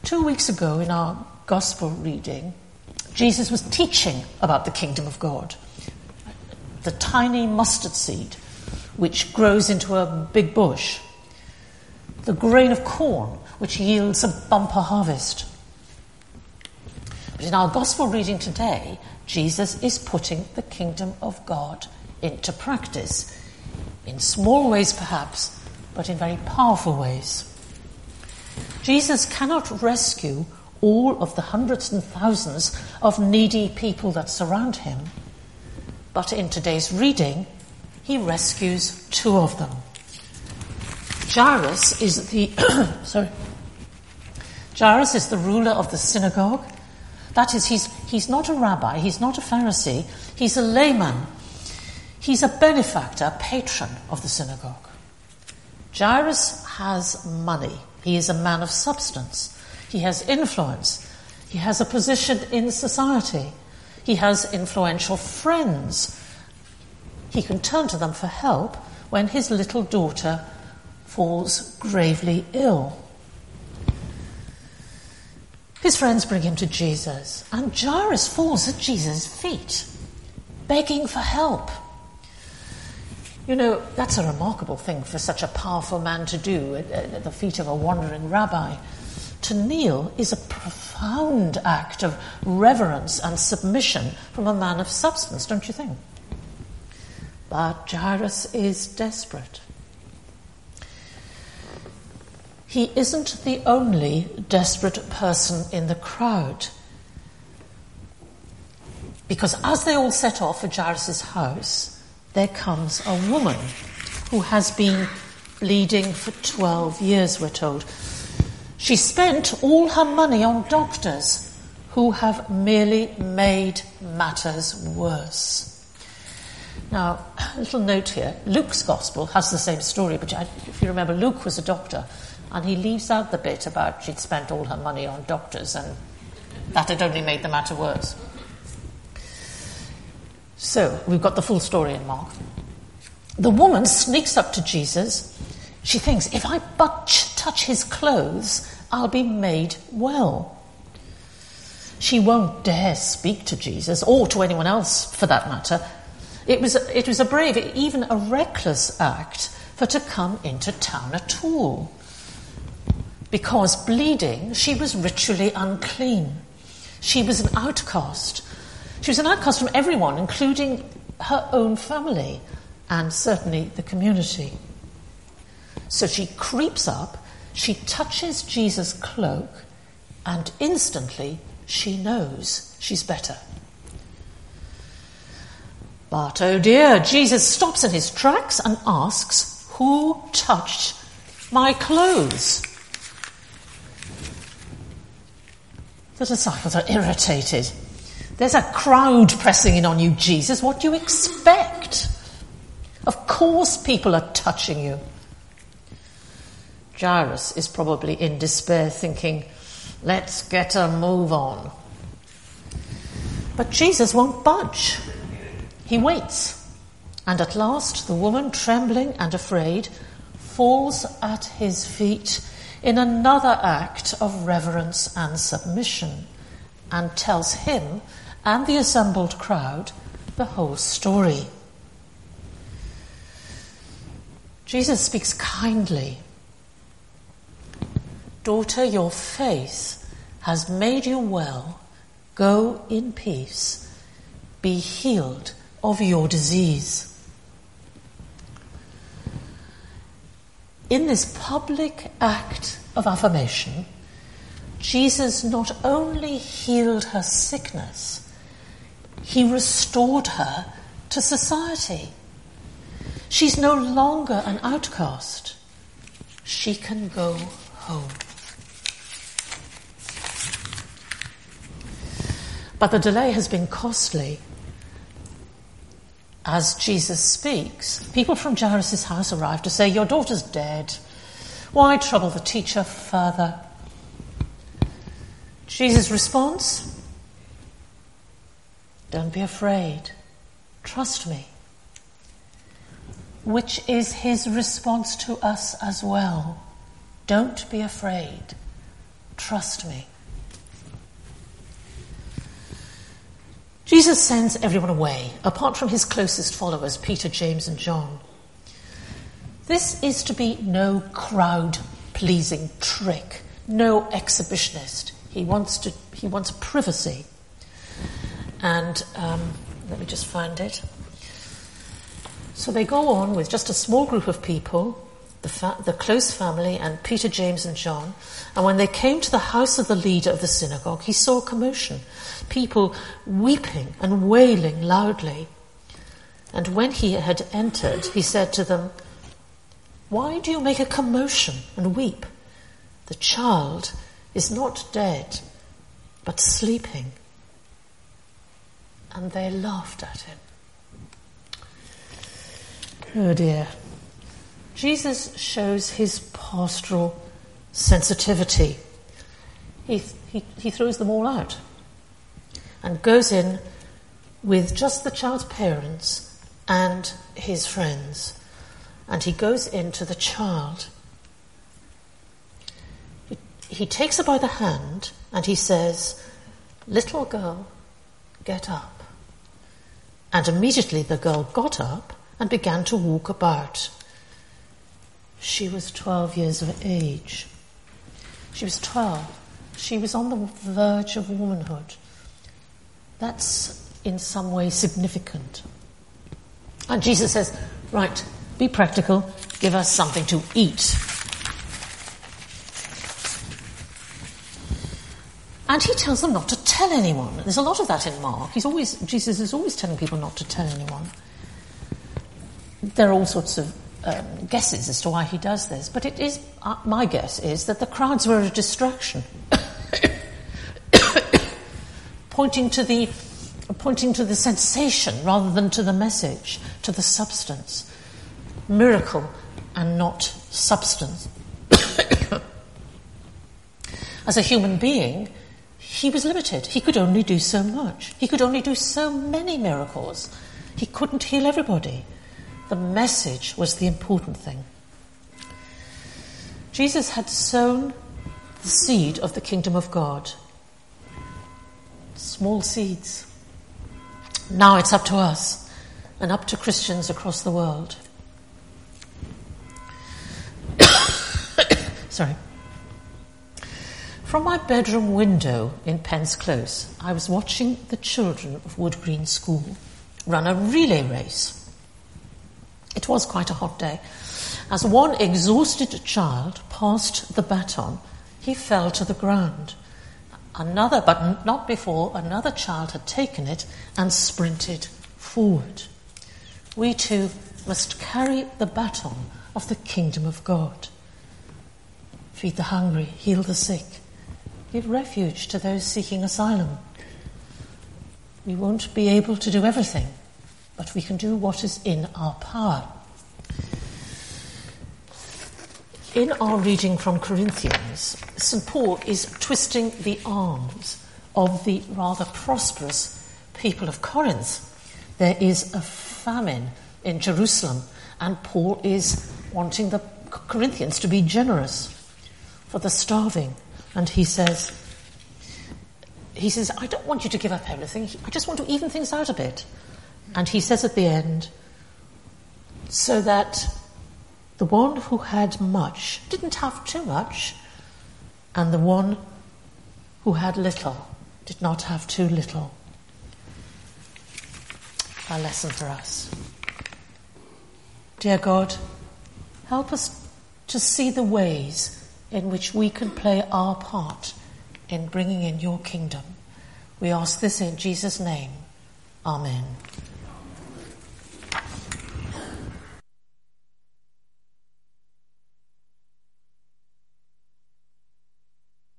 2 weeks ago in our Gospel reading, Jesus was teaching about the kingdom of God. The tiny mustard seed, which grows into a big bush. The grain of corn, which yields a bumper harvest. But in our Gospel reading today, Jesus is putting the kingdom of God into practice. In small ways perhaps, but in very powerful ways. Jesus cannot rescue all of the hundreds and thousands of needy people that surround him. But in today's reading, he rescues 2 of them. Jairus is the Jairus is the ruler of the synagogue. That is, he's not a rabbi, he's not a Pharisee, he's a layman. He's a benefactor, a patron of the synagogue. Jairus has money. He is a man of substance. He has influence. He has a position in society. He has influential friends. He can turn to them for help when his little daughter falls gravely ill. His friends bring him to Jesus, and Jairus falls at Jesus' feet, begging for help. You know, that's a remarkable thing for such a powerful man to do at the feet of a wandering rabbi. To kneel is a profound act of reverence and submission from a man of substance, don't you think? But Jairus is desperate. He isn't the only desperate person in the crowd. Because as they all set off for Jairus' house, there comes a woman who has been bleeding for 12 years, we're told. She spent all her money on doctors who have merely made matters worse. Now, a little note here. Luke's Gospel has the same story, but if you remember, Luke was a doctor, and he leaves out the bit about she'd spent all her money on doctors, and that had only made the matter worse. So, we've got the full story in Mark. The woman sneaks up to Jesus. She thinks, if I but touch his clothes, I'll be made well. She won't dare speak to Jesus, or to anyone else for that matter. It was a brave, even a reckless act for to come into town at all. Because bleeding, she was ritually unclean. She was an outcast. She was an outcast from everyone, including her own family and certainly the community. So she creeps up, she touches Jesus' cloak, and instantly she knows she's better. But oh dear, Jesus stops in his tracks and asks, who touched my clothes? The disciples are irritated. There's a crowd pressing in on you, Jesus. What do you expect? Of course people are touching you. Jairus is probably in despair, thinking, let's get a move on. But Jesus won't budge. He waits. And at last, the woman, trembling and afraid, falls at his feet in another act of reverence and submission, and tells him and the assembled crowd the whole story. Jesus speaks kindly. Daughter, your faith has made you well. Go in peace. Be healed of your disease. In this public act of affirmation, Jesus not only healed her sickness, he restored her to society. She's no longer an outcast. She can go home. But the delay has been costly. As Jesus speaks, people from Jairus' house arrive to say, your daughter's dead. Why trouble the teacher further? Jesus' response? Don't be afraid. Trust me. Which is his response to us as well. Don't be afraid. Trust me. Jesus sends everyone away, apart from his closest followers, Peter, James, and John. This is to be no crowd-pleasing trick, no exhibitionist. He wants privacy. And let me just find it. So they go on with just a small group of people, the close family, and Peter, James, and John. And when they came to the house of the leader of the synagogue, he saw a commotion, people weeping and wailing loudly. And when he had entered, he said to them, "Why do you make a commotion and weep? The child is not dead, but sleeping." And they laughed at him. Oh dear. Jesus shows his pastoral sensitivity. He throws them all out and goes in with just the child's parents and his friends. And he goes into the child. He takes her by the hand and he says, "Little girl, get up." And immediately the girl got up and began to walk about. She was 12 years of age. She was 12. She was on the verge of womanhood. That's in some way significant. And Jesus says, "Right, be practical, give us something to eat." And he tells them not to tell anyone. There's a lot of that in Mark. Jesus is always telling people not to tell anyone. There are all sorts of guesses as to why he does this, but it is my guess is that the crowds were a distraction, pointing to the sensation rather than to the message, to the substance. Miracle and not substance. As a human being, he was limited. He could only do so much. He could only do so many miracles. He couldn't heal everybody. The message was the important thing. Jesus had sown the seed of the kingdom of God. Small seeds. Now it's up to us and up to Christians across the world. Sorry. From my bedroom window in Penn's Close, I was watching the children of Wood Green School run a relay race. It was quite a hot day. As one exhausted child passed the baton, he fell to the ground. Another, but not before, another child had taken it and sprinted forward. We too must carry the baton of the kingdom of God. Feed the hungry, heal the sick, give refuge to those seeking asylum. We won't be able to do everything, but we can do what is in our power. In our reading from Corinthians, St. Paul is twisting the arms of the rather prosperous people of Corinth. There is a famine in Jerusalem, and Paul is wanting the Corinthians to be generous for the starving. And he says, I don't want you to give up everything. I just want to even things out a bit. And he says at the end, so that the one who had much didn't have too much, and the one who had little did not have too little. A lesson for us. Dear God, help us to see the ways in which we can play our part in bringing in your kingdom. We ask this in Jesus' name. Amen.